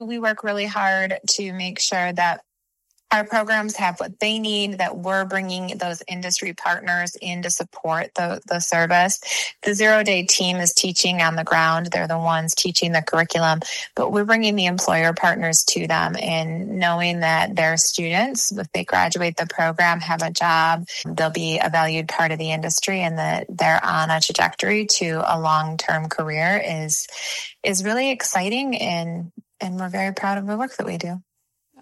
We work really hard to make sure that our programs have what they need, that we're bringing those industry partners in to support the service. The 0-day team is teaching on the ground. They're the ones teaching the curriculum, but we're bringing the employer partners to them and knowing that their students, if they graduate the program, have a job, they'll be a valued part of the industry, and that they're on a trajectory to a long-term career is really exciting, and we're very proud of the work that we do.